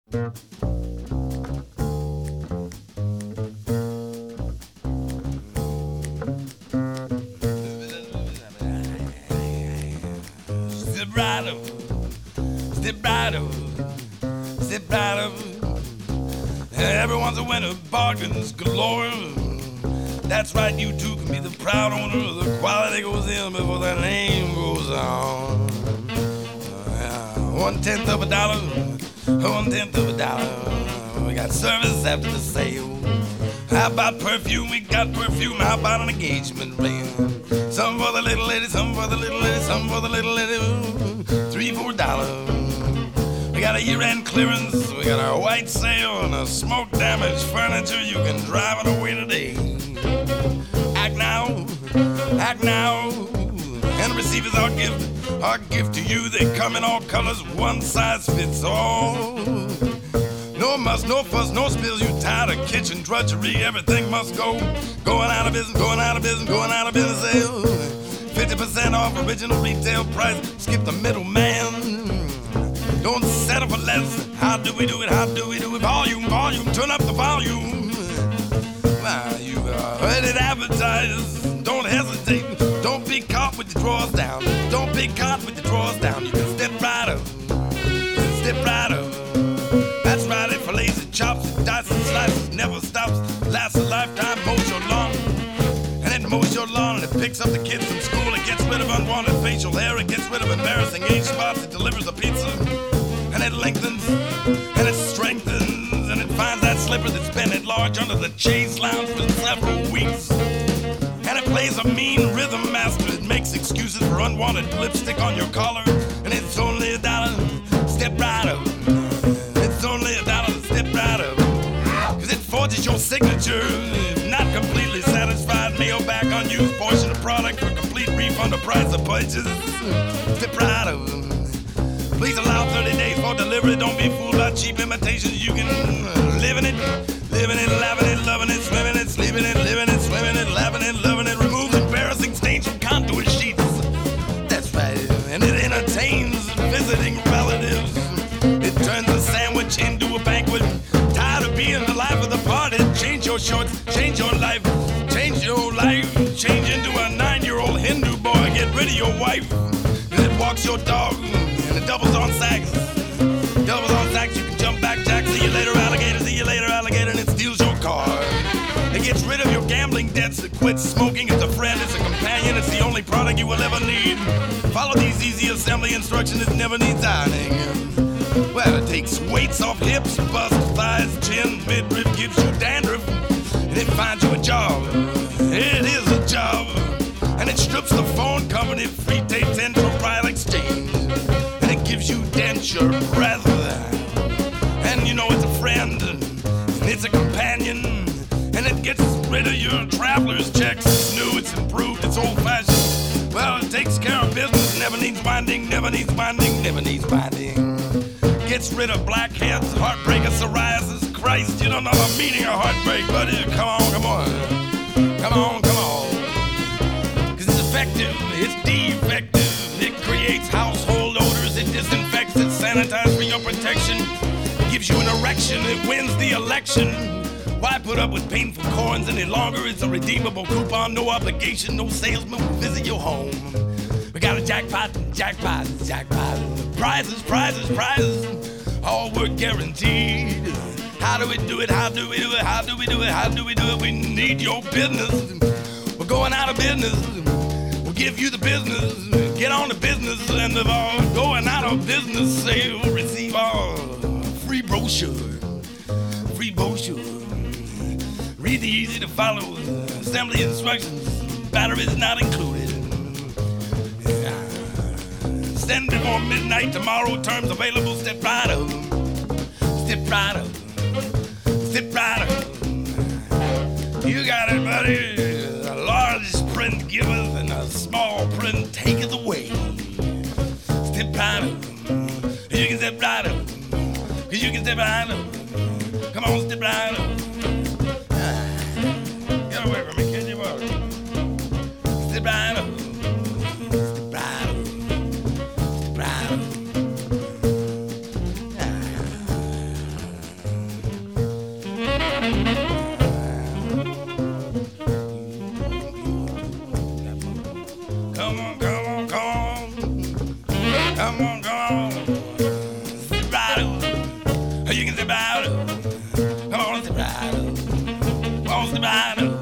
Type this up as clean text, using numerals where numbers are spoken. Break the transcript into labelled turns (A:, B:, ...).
A: Step right up, step right up, step right up. Everyone's a winner, bargains galore. That's right, you too can be the proud owner. The quality goes in before the name goes on. 1/10 of a dollar, 1/10 of a dollar. We got service after the sale. How about perfume? We got perfume. How about an engagement ring? Some for the little lady, some for the little lady, some for the little lady. $3, $4. We got a year-end clearance. We got our white sale and a smoke-damaged furniture. You can drive it away today. Act now, act now, and receive as our gift to you. They come in all colors, one size fits all. No muss, no fuss, no spills. You tired of kitchen drudgery? Everything must go. Going out of business, going out of business, going out of business. 50% off original retail price. Skip the middleman. Don't settle for less. How do we do it? How do we do it? Volume, volume, turn up the volume. You heard it advertised. Don't hesitate. Don't be caught with your drawers down. Don't be caught with your drawers down. You can step right up. Step right up. That's right, it fillets and chops, it dices and slices, never stops, lasts a lifetime, mows your lawn. And it mows your lawn and it picks up the kids from school. It gets rid of unwanted facial hair. It gets rid of embarrassing age spots. It delivers a pizza. And it lengthens, and it strengthens, and it finds that slipper that's been at large under the chaise lounge for several weeks. And it plays a mean rhythm master. It makes excuses for unwanted lipstick on your collar. And it's only $1. Step right up. It's only $1. Step right up. Cause it forges your signature. If not completely satisfied, mail back unused portion of product for complete refund of price of purchase. Step right up. Please allow 30 days for delivery. Don't be fooled by cheap imitations. You can live in it, laughing it, loving it, swimming it, sleeping it, living it, swimming it, laughing it, loving it. Removes embarrassing stains from contour sheets. That's right. And it entertains visiting relatives. It turns a sandwich into a banquet. Tired of being the life of the party? Change your shorts, change your life, change your life. Change into a 9-year-old Hindu boy. Get rid of your wife. It walks your dog. And it doubles on sacks. Doubles on sacks, you can jump back, Jack. See you later, alligator. See you later, alligator. And it steals your car. It gets rid of your gambling debts. It quits smoking. It's a friend. It's a companion. It's the only product you will ever need. Follow these easy assembly instructions. It never needs ironing. Well, it takes weights off hips, bust, thighs, chin, midriff. Gives you dandruff. And it finds you a job. It is a job. And it strips the phone company free. Takes in for prior exchange. Gives you denture breath. And you know it's a friend, and it's a companion, and it gets rid of your traveler's checks. It's new, it's improved, it's old-fashioned. Well, it takes care of business, never needs binding, never needs binding, never needs binding. Gets rid of blackheads, heartbreaker, psoriasis. Christ, you don't know the meaning of heartbreak, buddy. Come on, come on. Come on, come on. Cause it's effective, it's defective. It creates household odors, it disinfects, it sanitizes for your protection. It gives you an erection, it wins the election. Why put up with painful corns any longer? It's a redeemable coupon, no obligation, no salesman will visit your home. We got a jackpot, jackpot, jackpot. Prizes, prizes, prizes, all were guaranteed. How do we do it? How do we do it? How do we do it? How do we do it? We need your business. We're going out of business. We'll give you the business. Get on the business end of our going out of business sale. Receive our free brochure. Free brochure. Read the easy to follow assembly instructions. Batteries not included. Send before midnight tomorrow. Terms available. Step right up. Step right up. Step right up. You got it, buddy. A large print giveth and a small print taketh away. Step right up. You can step right up. You can step right up. Come on, step right up. Get away from me, kid. You are. Step right up. Step right up. Step right up. Come on, come on, come on. Come on, come on. Sit right over. You can sit right over. Come on, sit right over. Come on, sit right over.